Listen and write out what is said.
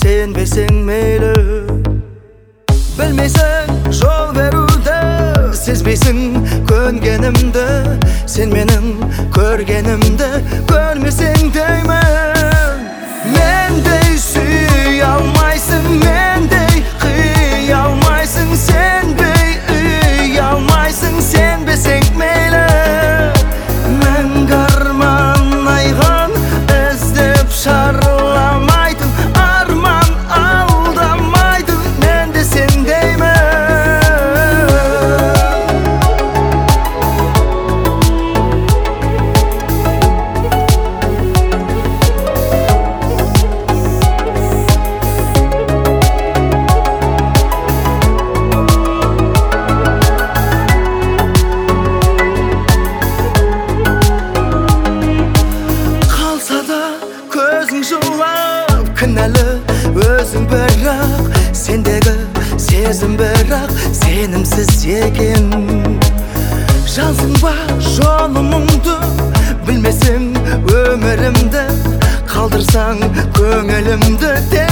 сенбесең мейлі. Білмейсің жол беруді, сезбейсің көнгенімді, сен менің көргенімді көрмесең деймін. Мендей сүй алмайсың, мендей қый алмайсың, сенбей үй алмайсың, сенбесең мейлі. Мәңгі арман айған іздеп шарламайтын, арман алдамайтын, мен де сендеймін. Кінәлі өзің бірақ, сендегі сезім бірақ сенімсіз екен. Жалсың ба жолымыңды, білмесең өмірімді, қалдырсаң көңілімді.